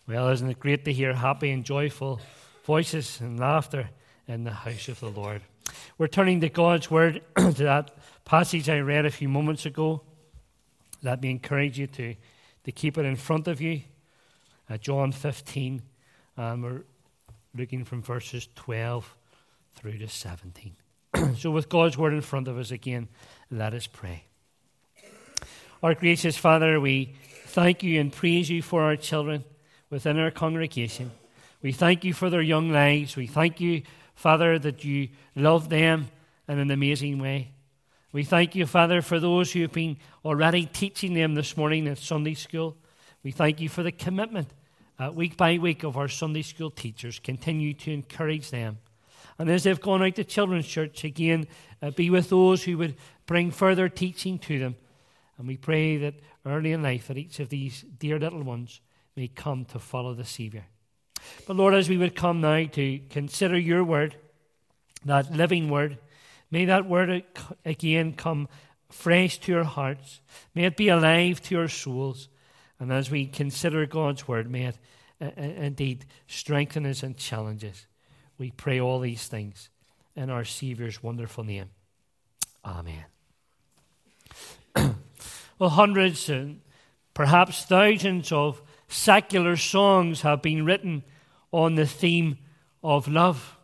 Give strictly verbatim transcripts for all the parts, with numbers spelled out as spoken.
Well, isn't it great to hear happy and joyful voices and laughter in the house of the Lord? We're turning to God's Word, to that passage I read a few moments ago. Let me encourage you to, to keep it in front of you. Uh, John fifteen, and we're looking from verses twelve through to seventeen. So with God's Word in front of us again, let us pray. Our gracious Father, we thank you and praise you for our children within our congregation. We thank you for their young lives. We thank you, Father, that you love them in an amazing way. We thank you, Father, for those who have been already teaching them this morning at Sunday school. We thank you for the commitment uh, week by week of our Sunday school teachers. Continue to encourage them. And as they've gone out to children's church, again, uh, be with those who would bring further teaching to them. And we pray that early in life that each of these dear little ones may come to follow the Savior. But Lord, as we would come now to consider your word, that living word, may that word again come fresh to our hearts. May it be alive to our souls. And as we consider God's word, may it uh, indeed strengthen us and challenge us. We pray all these things in our Savior's wonderful name. Amen. Well, hundreds and perhaps thousands of secular songs have been written on the theme of love.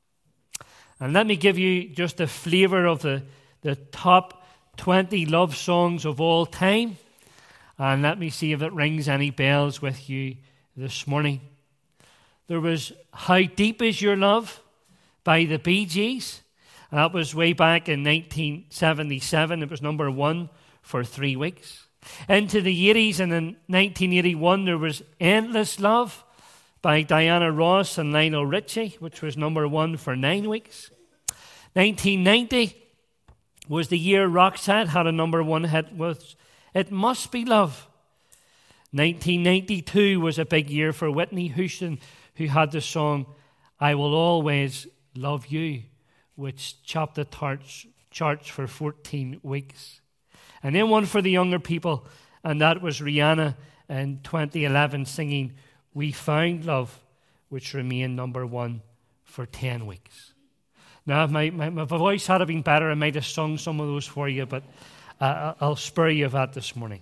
And let me give you just a flavor of the, the top twenty love songs of all time. And let me see if it rings any bells with you this morning. There was How Deep Is Your Love by the Bee Gees. And that was way back in nineteen seventy-seven. It was number one for three weeks. Into the eighties, and in nineteen eighty-one, there was Endless Love by Diana Ross and Lionel Richie, which was number one for nine weeks. nineteen ninety was the year Roxette had a number one hit with It Must Be Love. nineteen ninety-two was a big year for Whitney Houston, who had the song I Will Always Love You, which topped the charts, charts for fourteen weeks. And then one for the younger people, and that was Rihanna in twenty eleven singing We Found Love, which remained number one for ten weeks. Now, if my, my, my voice had been better, I might have sung some of those for you, but uh, I'll spare you of that this morning.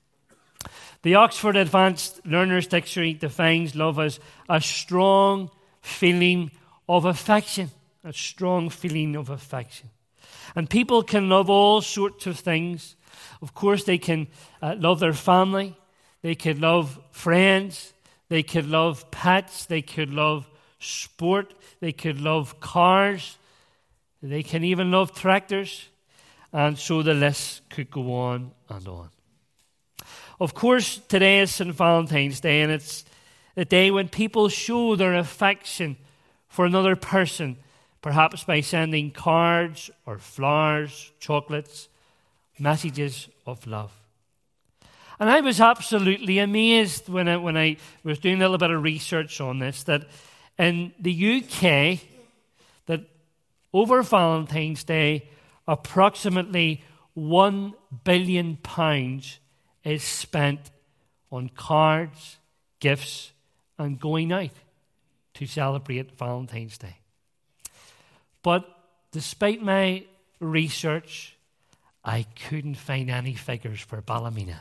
The Oxford Advanced Learner's Dictionary defines love as a strong feeling of affection, a strong feeling of affection. And people can love all sorts of things. Of course, they can uh, love their family. They could love friends. They could love pets. They could love sport. They could love cars. They can even love tractors. And so the list could go on and on. Of course, today is Saint Valentine's Day, and it's the day when people show their affection for another person, perhaps by sending cards or flowers, chocolates, messages of love. And I was absolutely amazed when I, when I was doing a little bit of research on this, that in the U K, that over Valentine's Day, approximately one billion pounds is spent on cards, gifts, and going out to celebrate Valentine's Day. But despite my research, I couldn't find any figures for Ballymena.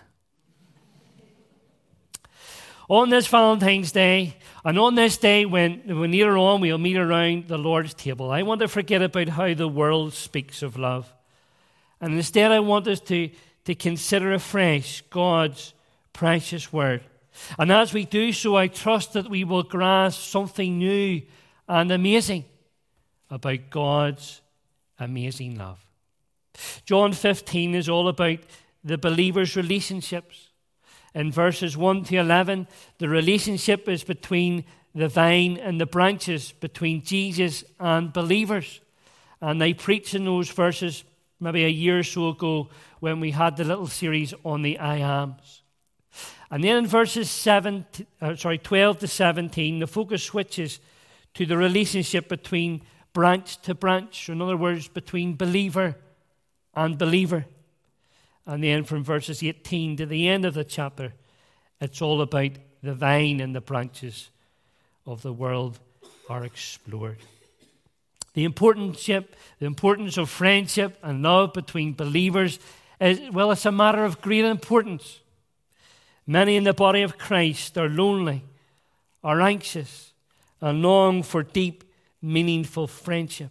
On this Valentine's Day, and on this day when, when later on we'll meet around the Lord's table, I want to forget about how the world speaks of love. And instead I want us to, to consider afresh God's precious word. And as we do so, I trust that we will grasp something new and amazing about God's amazing love. John fifteen is all about the believer's relationships. In verses one to eleven, the relationship is between the vine and the branches, between Jesus and believers. And I preached in those verses maybe a year or so ago when we had the little series on the I ams. And then in verses seven, to, uh, sorry, twelve to seventeen, the focus switches to the relationship between branch to branch. In other words, between believer and believer. And then from verses eighteen to the end of the chapter, It's all about the vine and the branches of the world are explored. The importance, the importance of friendship and love between believers is, well, it's a matter of great importance. Many in the body of Christ are lonely, are anxious, and long for deep, meaningful friendship.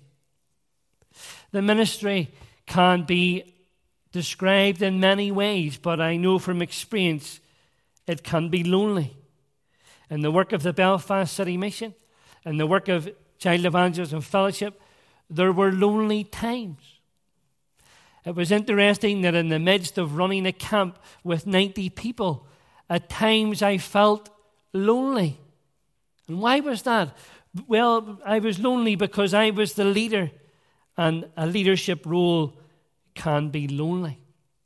The ministry can be described in many ways, but I know from experience it can be lonely. In the work of the Belfast City Mission, in the work of Child Evangelism Fellowship, there were lonely times. It was interesting that in the midst of running a camp with ninety people, at times I felt lonely. And why was that? Well, I was lonely because I was the leader, and a leadership role can be lonely.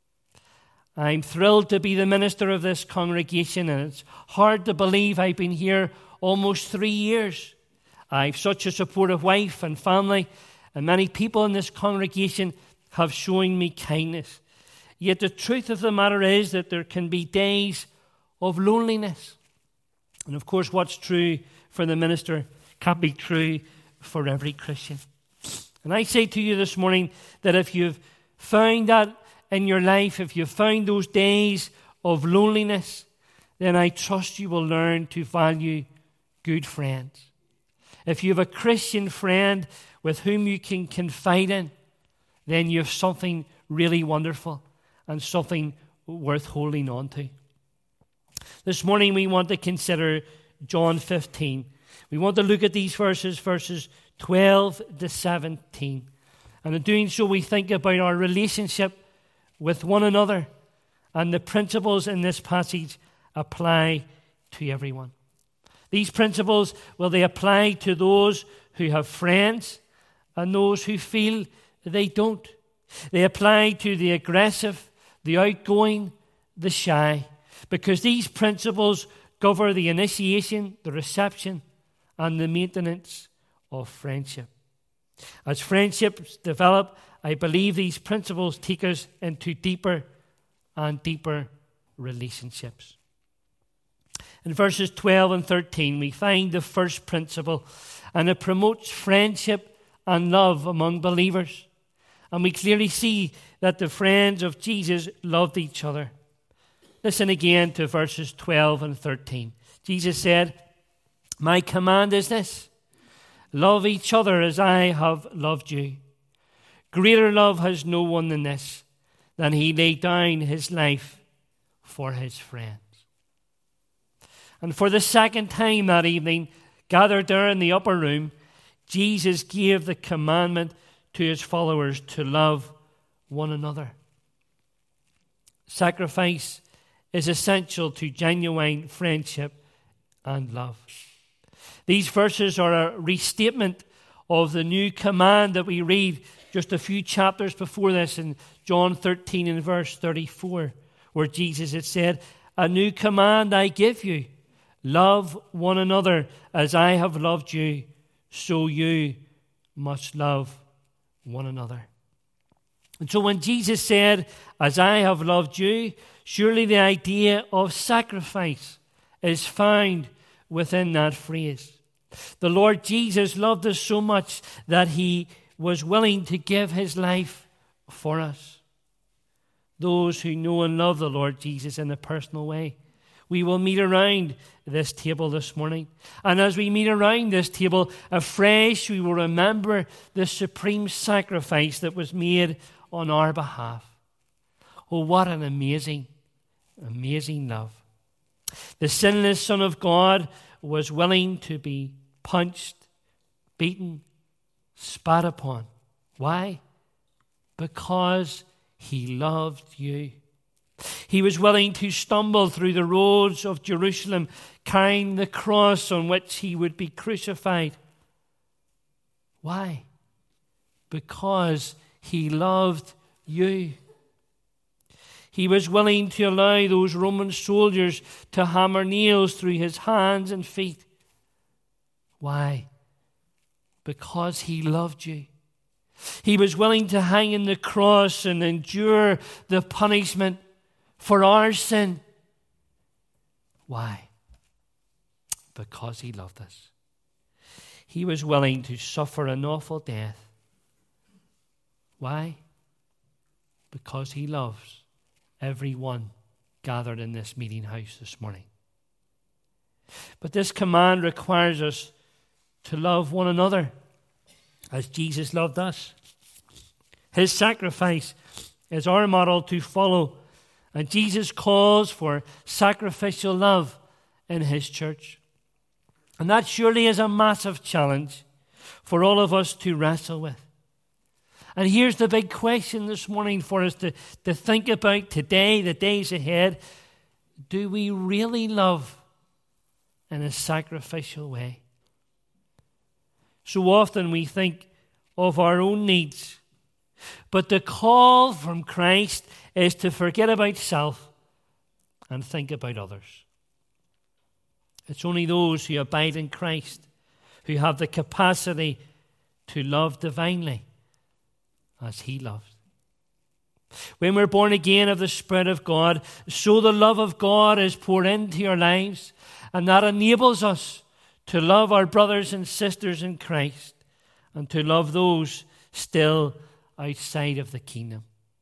I'm thrilled to be the minister of this congregation, and it's hard to believe I've been here almost three years. I've such a supportive wife and family, and many people in this congregation have shown me kindness. Yet the truth of the matter is that there can be days of loneliness. And of course, what's true for the minister can't be true for every Christian. And I say to you this morning that if you've found that in your life, if you've found those days of loneliness, then I trust you will learn to value good friends. If you have a Christian friend with whom you can confide in, then you have something really wonderful and something worth holding on to. This morning we want to consider John fifteen. We want to look at these verses, verses twelve to seventeen. And in doing so, we think about our relationship with one another, and the principles in this passage apply to everyone. These principles, well, they apply to those who have friends and those who feel they don't. They apply to the aggressive, the outgoing, the shy, because these principles govern the initiation, the reception, and the maintenance of friendship. As friendships develop, I believe these principles take us into deeper and deeper relationships. In verses twelve and thirteen, we find the first principle, and it promotes friendship and love among believers. And we clearly see that the friends of Jesus loved each other. Listen again to verses twelve and thirteen. Jesus said, "My command is this, love each other as I have loved you. Greater love has no one than this, than he laid down his life for his friends." And for the second time that evening, gathered there in the upper room, Jesus gave the commandment to his followers to love one another. Sacrifice is essential to genuine friendship and love. These verses are a restatement of the new command that we read just a few chapters before this in John thirteen and verse thirty-four, where Jesus had said, "A new command I give you, love one another as I have loved you, so you must love one another." And so when Jesus said, "As I have loved you," surely the idea of sacrifice is found within that phrase. The Lord Jesus loved us so much that he was willing to give his life for us. Those who know and love the Lord Jesus in a personal way, we will meet around this table this morning. And as we meet around this table afresh, we will remember the supreme sacrifice that was made on our behalf. Oh, what an amazing, amazing love. The sinless Son of God was willing to be punched, beaten, spat upon. Why? Because he loved you. He was willing to stumble through the roads of Jerusalem, carrying the cross on which he would be crucified. Why? Because he loved you. He was willing to allow those Roman soldiers to hammer nails through his hands and feet. Why? Because he loved you. He was willing to hang on the cross and endure the punishment for our sin. Why? Because he loved us. He was willing to suffer an awful death. Why? Because he loves everyone gathered in this meeting house this morning. But this command requires us to love one another as Jesus loved us. His sacrifice is our model to follow, and Jesus calls for sacrificial love in his church. And that surely is a massive challenge for all of us to wrestle with. And here's the big question this morning for us to, to think about today, the days ahead. Do we really love in a sacrificial way? So often we think of our own needs, but the call from Christ is to forget about self and think about others. It's only those who abide in Christ who have the capacity to love divinely as he loved. When we're born again of the Spirit of God, so the love of God is poured into our lives, and that enables us to love our brothers and sisters in Christ and to love those still outside of the kingdom.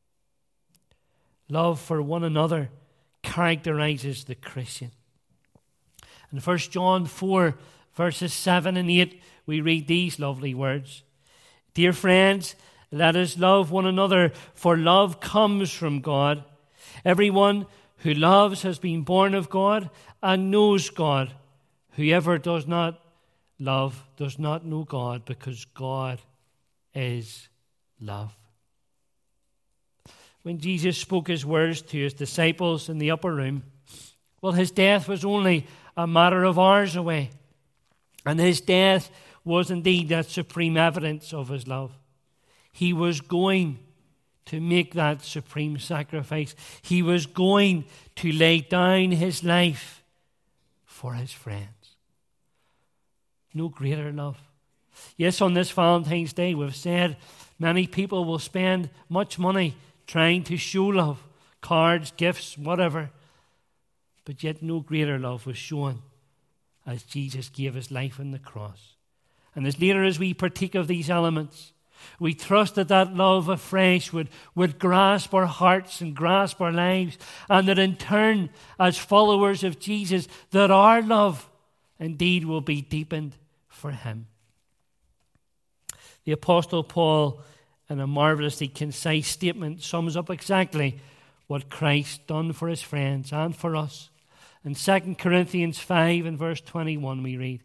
Love for one another characterizes the Christian. In First John four, verses seven and eight, we read these lovely words. Dear friends, let us love one another, for love comes from God. Everyone who loves has been born of God and knows God. Whoever does not love does not know God, because God is love. When Jesus spoke his words to his disciples in the upper room, well, his death was only a matter of hours away. And his death was indeed that supreme evidence of his love. He was going to make that supreme sacrifice. He was going to lay down his life for his friends. No greater love. Yes, on this Valentine's Day, we've said many people will spend much money trying to show love, cards, gifts, whatever. But yet no greater love was shown as Jesus gave his life on the cross. And as later as we partake of these elements, we trust that that love afresh would, would grasp our hearts and grasp our lives, and that in turn, as followers of Jesus, that our love indeed will be deepened for him. The Apostle Paul, in a marvelously concise statement, sums up exactly what Christ done for his friends and for us. In Second Corinthians five and verse twenty-one we read,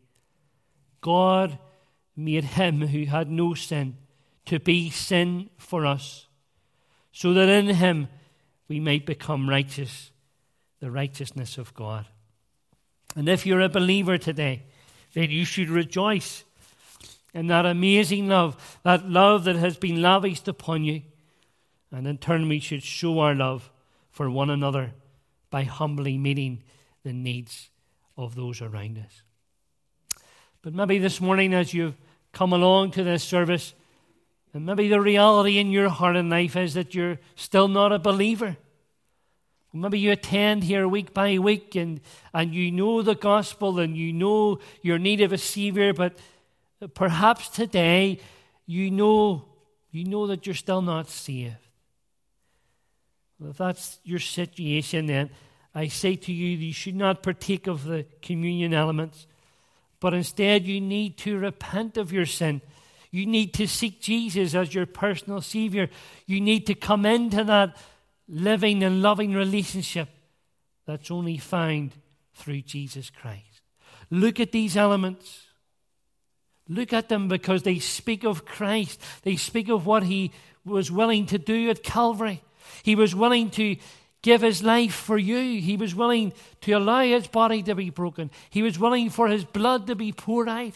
God made him who had no sin to be sin for us, so that in him we might become righteous, the righteousness of God. And if you're a believer today, then you should rejoice in that amazing love, that love that has been lavished upon you. And in turn, we should show our love for one another by humbly meeting the needs of those around us. But maybe this morning, as you've come along to this service, and maybe the reality in your heart and life is that you're still not a believer. Maybe you attend here week by week and, and you know the gospel and you know your need of a Savior, but perhaps today you know, you know that you're still not saved. Well, if that's your situation, then I say to you, you should not partake of the communion elements, but instead you need to repent of your sin. You need to seek Jesus as your personal Savior. You need to come into that living and loving relationship that's only found through Jesus Christ. Look at these elements. Look at them because they speak of Christ. They speak of what he was willing to do at Calvary. He was willing to give his life for you. He was willing to allow his body to be broken. He was willing for his blood to be poured out.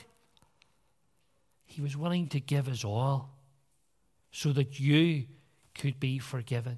He was willing to give his all so that you could be forgiven.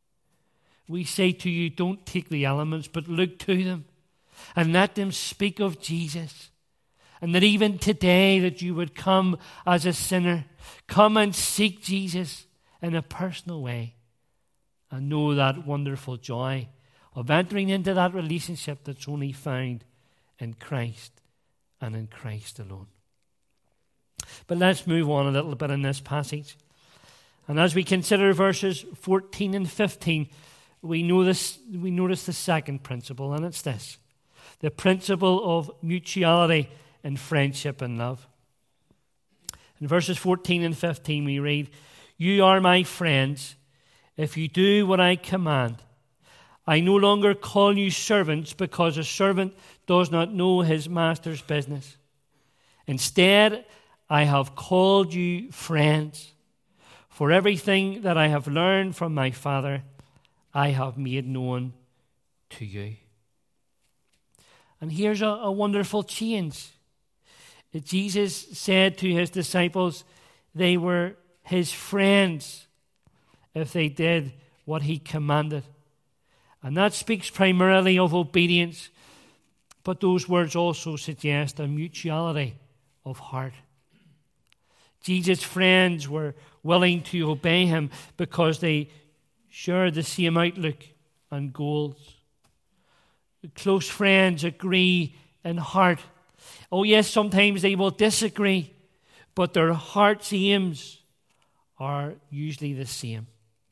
We say to you, don't take the elements, but look to them and let them speak of Jesus. And that even today that you would come as a sinner, come and seek Jesus in a personal way and know that wonderful joy of entering into that relationship that's only found in Christ and in Christ alone. But let's move on a little bit in this passage. And as we consider verses fourteen and fifteen, we notice, we notice the second principle, and it's this: the principle of mutuality in friendship and love. In verses fourteen and fifteen we read, "You are my friends if you do what I command. I no longer call you servants, because a servant does not know his master's business. Instead, I have called you friends. For everything that I have learned from my Father, I have made known to you." And here's a, a wonderful change. Jesus said to his disciples they were his friends if they did what he commanded. And that speaks primarily of obedience, but those words also suggest a mutuality of heart. Jesus' friends were willing to obey him because they shared the same outlook and goals. The close friends agree in heart. Oh yes, sometimes they will disagree, but their heart's aims are usually the same.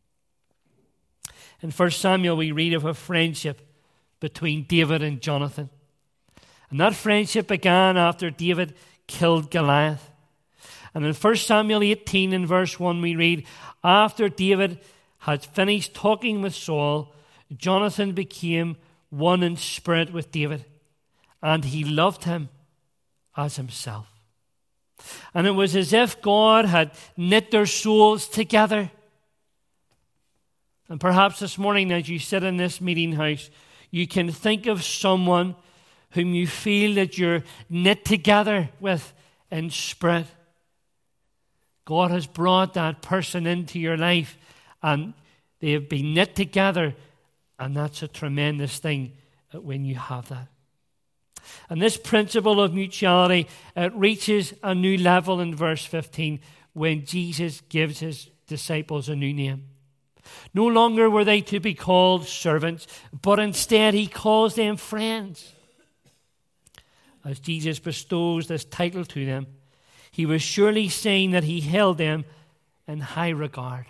In First Samuel we read of a friendship between David and Jonathan. And that friendship began after David killed Goliath. And in First Samuel eighteen in verse one we read, "After David had finished talking with Saul, Jonathan became one in spirit with David, and he loved him as himself." And it was as if God had knit their souls together. And perhaps this morning as you sit in this meeting house, you can think of someone whom you feel that you're knit together with in spirit. God has brought that person into your life and they have been knit together, and that's a tremendous thing when you have that. And this principle of mutuality, it reaches a new level in verse fifteen when Jesus gives his disciples a new name. No longer were they to be called servants, but instead he calls them friends. As Jesus bestows this title to them, he was surely saying that he held them in high regard.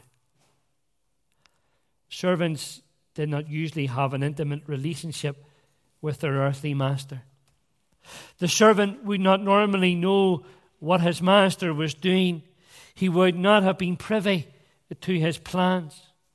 Servants did not usually have an intimate relationship with their earthly master. The servant would not normally know what his master was doing. He would not have been privy to his plans.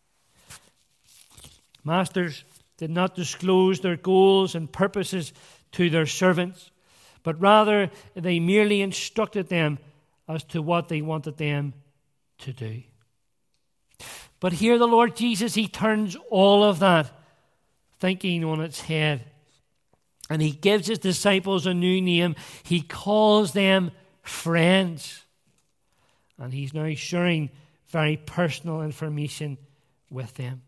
Masters did not disclose their goals and purposes to their servants, but rather they merely instructed them as to what they wanted them to do. But here the Lord Jesus, he turns all of that thinking on its head. And he gives his disciples a new name. He calls them friends. And he's now sharing very personal information with them.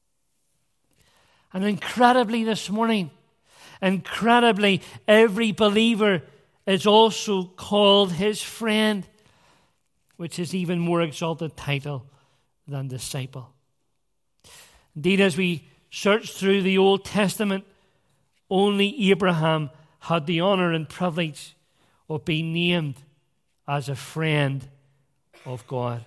And incredibly this morning, incredibly, every believer is also called his friend, which is even more exalted title than disciple. Indeed, as we search through the Old Testament, only Abraham had the honor and privilege of being named as a friend of God.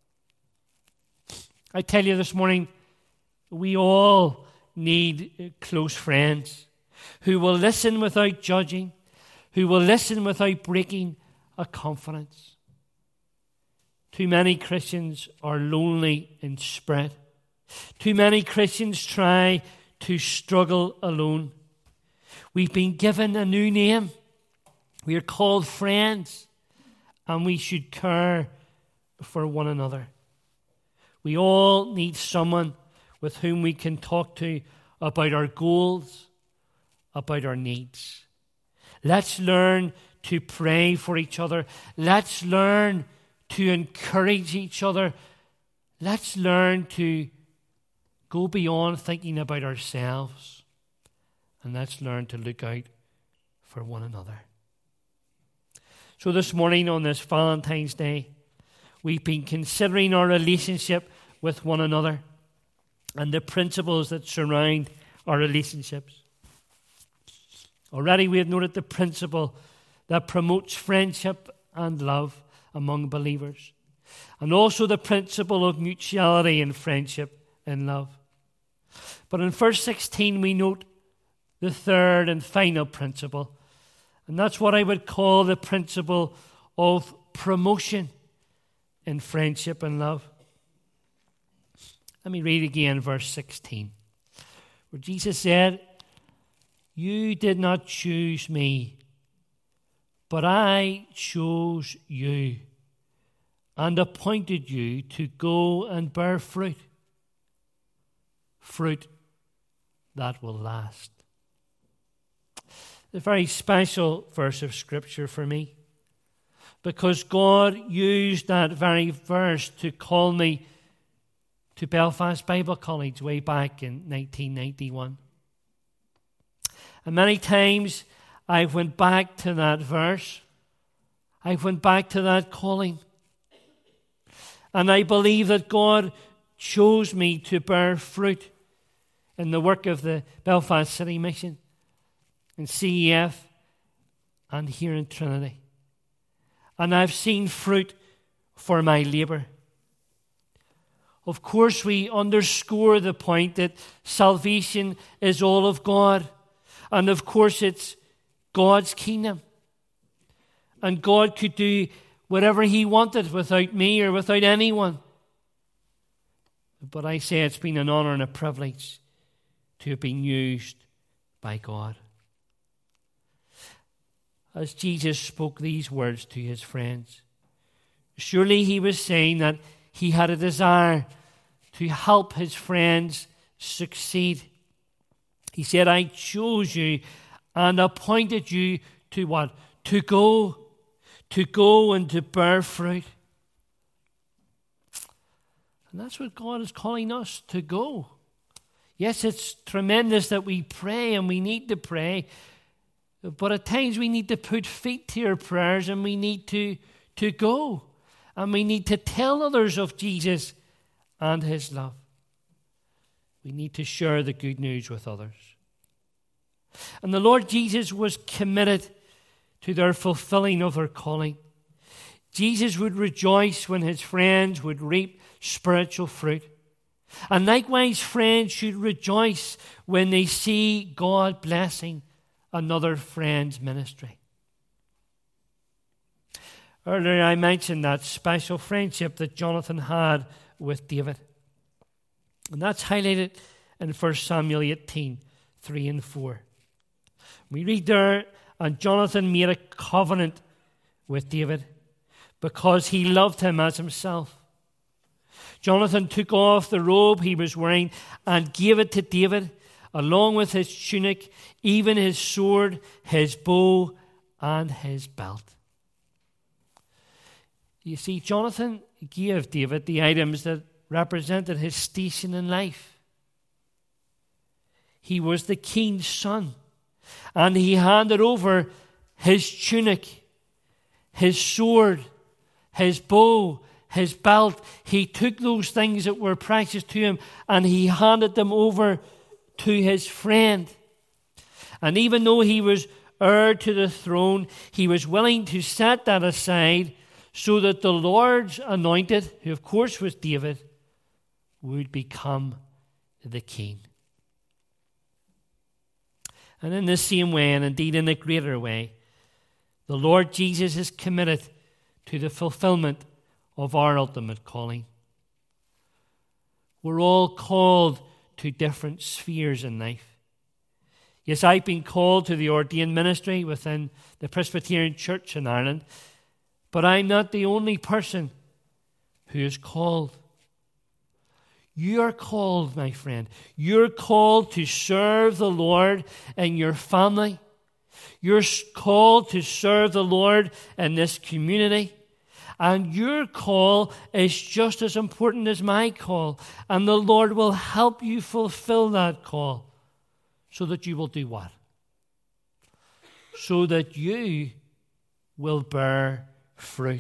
I tell you this morning, we all need close friends who will listen without judging, who will listen without breaking a confidence. Too many Christians are lonely in spirit. Too many Christians try to struggle alone. We've been given a new name. We are called friends, and we should care for one another. We all need someone with whom we can talk to about our goals, about our needs. Let's learn to pray for each other. Let's learn to encourage each other. Let's learn to go beyond thinking about ourselves. And let's learn to look out for one another. So this morning on this Valentine's Day, we've been considering our relationship with one another and the principles that surround our relationships. Already we have noted the principle that promotes friendship and love among believers, and also the principle of mutuality in friendship and love. But in verse sixteen we note the third and final principle, and that's what I would call the principle of promotion in friendship and love. Let me read again verse sixteen, where Jesus said, "You did not choose me, but I chose you and appointed you to go and bear fruit, fruit that will last." A very special verse of Scripture for me, because God used that very verse to call me to Belfast Bible College way back in nineteen ninety-one. And many times I went back to that verse. I went back to that calling. And I believe that God chose me to bear fruit in the work of the Belfast City Mission, in C E F, and here in Trinity. And I've seen fruit for my labour. Of course, we underscore the point that salvation is all of God. And of course, it's God's kingdom. And God could do whatever He wanted without me or without anyone. But I say it's been an honour and a privilege to have been used by God. As Jesus spoke these words to His friends, surely He was saying that He had a desire to help His friends succeed. He said, "I chose you and appointed you to what? To go. To go and to bear fruit." And that's what God is calling us, to go. Yes, it's tremendous that we pray, and we need to pray. But at times we need to put feet to our prayers, and we need to, to go. And we need to tell others of Jesus and His love. We need to share the good news with others. And the Lord Jesus was committed to their fulfilling of their calling. Jesus would rejoice when His friends would reap spiritual fruit. And likewise, friends should rejoice when they see God blessing another friend's ministry. Earlier I mentioned that special friendship that Jonathan had with David. And that's highlighted in First Samuel eighteen, three and four. We read there, "And Jonathan made a covenant with David because he loved him as himself. Jonathan took off the robe he was wearing and gave it to David, along with his tunic, even his sword, his bow, and his belt." You see, Jonathan gave David the items that represented his station in life. He was the king's son, and he handed over his tunic, his sword, his bow, his belt. He took those things that were precious to him, and he handed them over to his friend. And even though he was heir to the throne, he was willing to set that aside so that the Lord's anointed, who of course was David, would become the king. And in the same way, and indeed in a greater way, the Lord Jesus is committed to the fulfillment of our ultimate calling. We're all called to different spheres in life. Yes, I've been called to the ordained ministry within the Presbyterian Church in Ireland, but I'm not the only person who is called. You are called, my friend. You're called to serve the Lord in your family. You're called to serve the Lord in this community. And your call is just as important as my call. And the Lord will help you fulfill that call so that you will do what? So that you will bear fruit.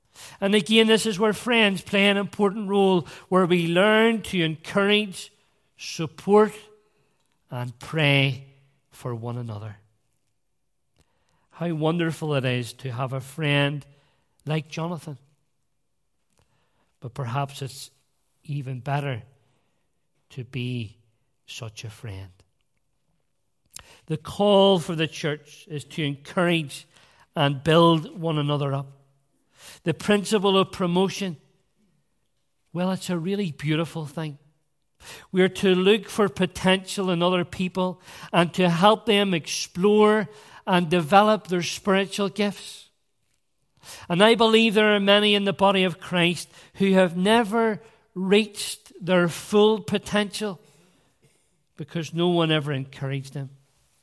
And again, this is where friends play an important role, where we learn to encourage, support, and pray for one another. How wonderful it is to have a friend like Jonathan. But perhaps it's even better to be such a friend. The call for the church is to encourage and build one another up. The principle of promotion, well, it's a really beautiful thing. We're to look for potential in other people and to help them explore and develop their spiritual gifts. And I believe there are many in the body of Christ who have never reached their full potential because no one ever encouraged them.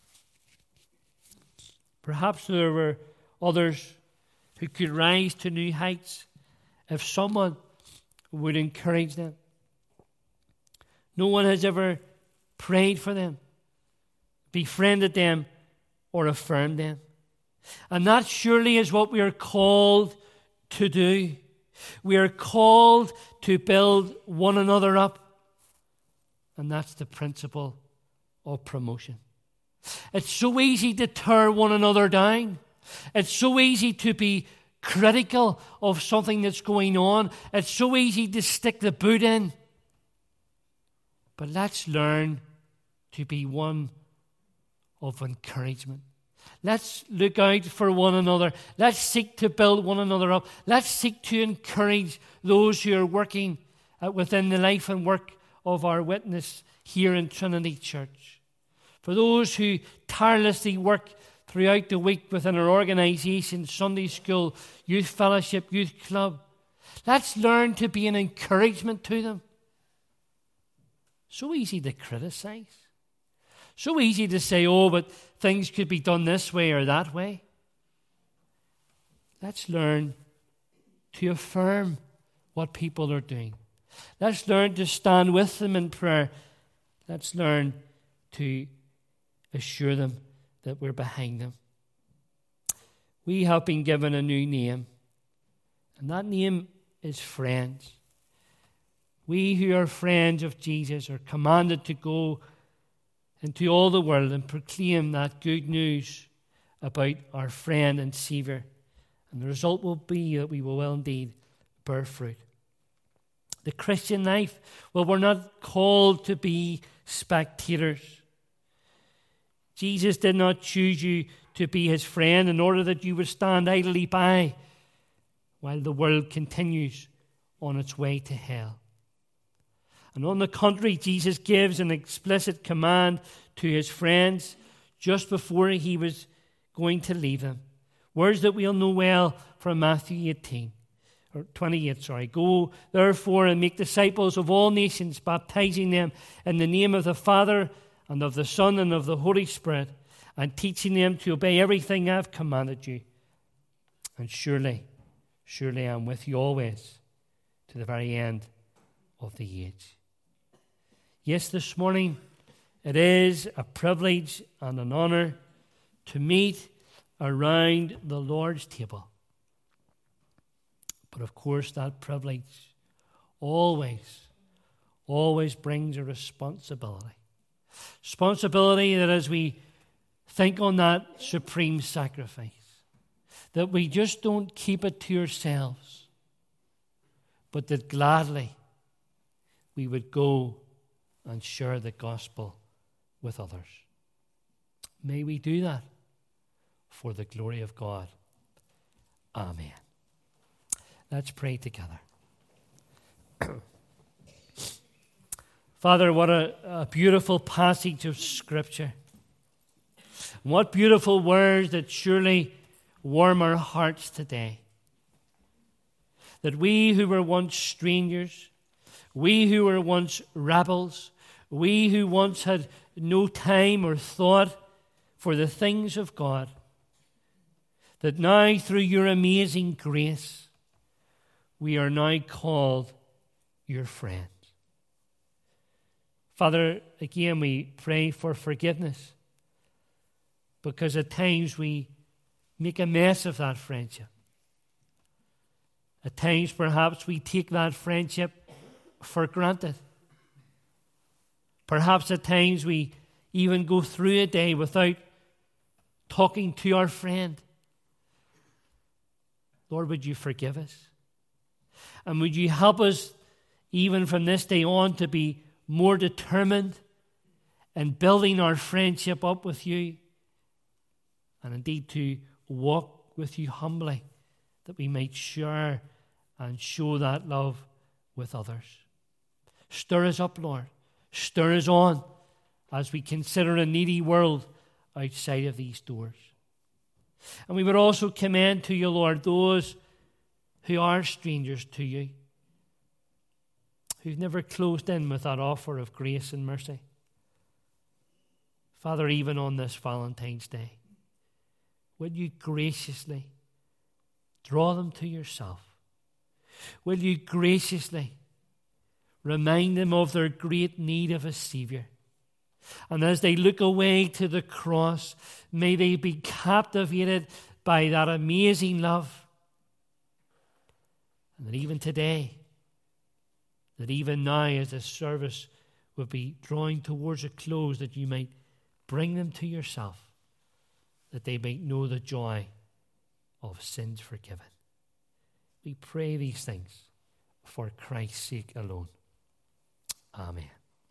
Perhaps there were others who could rise to new heights if someone would encourage them. No one has ever prayed for them, befriended them, or affirmed them. And that surely is what we are called to do. We are called to build one another up. And that's the principle of promotion. It's so easy to tear one another down. It's so easy to be critical of something that's going on. It's so easy to stick the boot in. But let's learn to be one of encouragement. Let's look out for one another. Let's seek to build one another up. Let's seek to encourage those who are working within the life and work of our witness here in Trinity Church. For those who tirelessly work throughout the week within our organisation, Sunday school, youth fellowship, youth club, let's learn to be an encouragement to them. So easy to criticise. So easy to say, oh, but things could be done this way or that way. Let's learn to affirm what people are doing. Let's learn to stand with them in prayer. Let's learn to assure them that we're behind them. We have been given a new name, and that name is friends. We who are friends of Jesus are commanded to go into all the world and proclaim that good news about our friend and Savior. And the result will be that we will well indeed bear fruit. The Christian life, well, we're not called to be spectators. Jesus did not choose you to be his friend in order that you would stand idly by while the world continues on its way to hell. And on the contrary, Jesus gives an explicit command to his friends just before he was going to leave them. Words that we'll know well from Matthew eighteen, or twenty-eight, sorry. Go, therefore, and make disciples of all nations, baptizing them in the name of the Father and of the Son and of the Holy Spirit, and teaching them to obey everything I've commanded you. And surely, surely I'm with you always to the very end of the age. Yes, this morning it is a privilege and an honor to meet around the Lord's table. But of course, that privilege always, always brings a responsibility. Responsibility that as we think on that supreme sacrifice, that we just don't keep it to ourselves, but that gladly we would go and share the gospel with others. May we do that for the glory of God. Amen. Let's pray together. Father, what a, a beautiful passage of Scripture. What beautiful words that surely warm our hearts today. That we who were once strangers, we who were once rebels, we who once had no time or thought for the things of God, that now through your amazing grace, we are now called your friends. Father, again, we pray for forgiveness, because at times we make a mess of that friendship. At times, perhaps, we take that friendship for granted. Perhaps at times we even go through a day without talking to our friend. Lord, would you forgive us? And would you help us, even from this day on, to be more determined in building our friendship up with you, and indeed to walk with you humbly, that we might share and show that love with others. Stir us up, Lord. Stir us on as we consider a needy world outside of these doors. And we would also commend to you, Lord, those who are strangers to you, who've never closed in with that offer of grace and mercy. Father, even on this Valentine's Day, will you graciously draw them to yourself? Will you graciously remind them of their great need of a Savior? And as they look away to the cross, may they be captivated by that amazing love. And that even today, that even now as this service would be drawing towards a close, that you might bring them to yourself, that they might know the joy of sins forgiven. We pray these things for Christ's sake alone. Amen.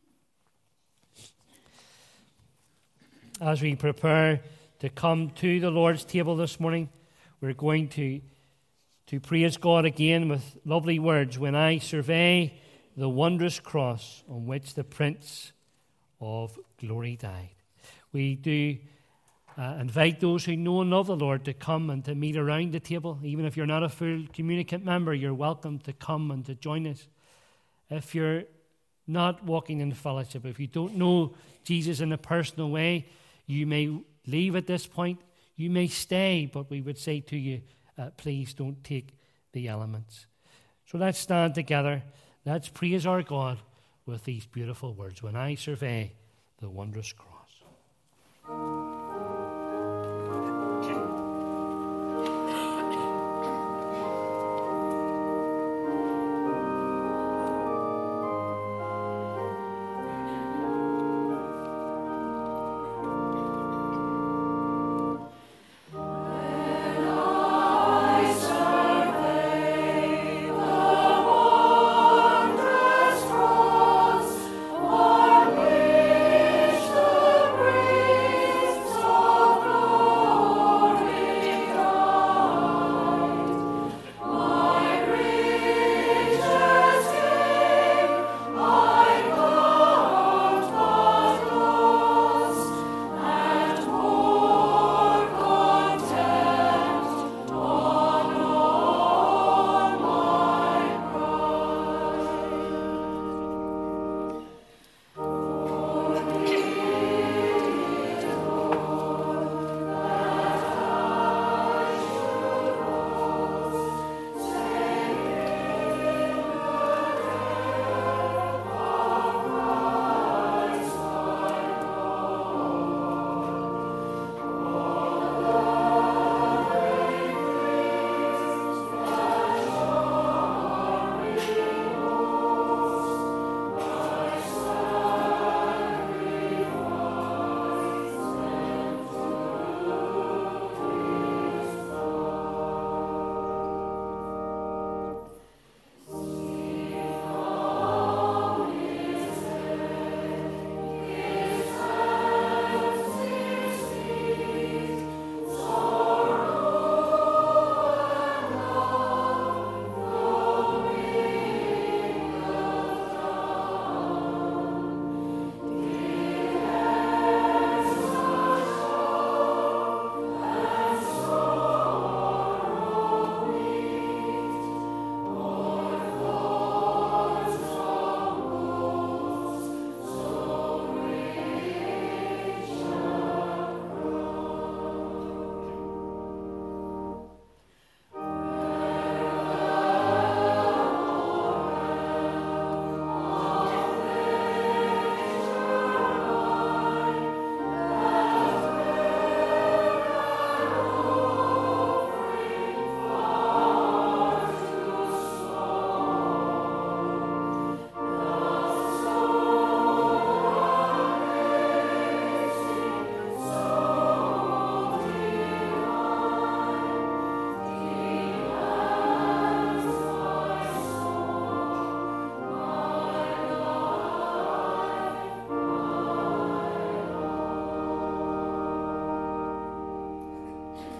As we prepare to come to the Lord's table this morning, we're going to, to praise God again with lovely words. When I survey the wondrous cross on which the Prince of Glory died. We do uh, invite those who know and love the Lord to come and to meet around the table. Even if you're not a full communicant member, you're welcome to come and to join us. If you're not walking in fellowship, if you don't know Jesus in a personal way, you may leave at this point. You may stay, but we would say to you, uh, please don't take the elements. So let's stand together. Let's praise our God with these beautiful words. When I survey the wondrous cross.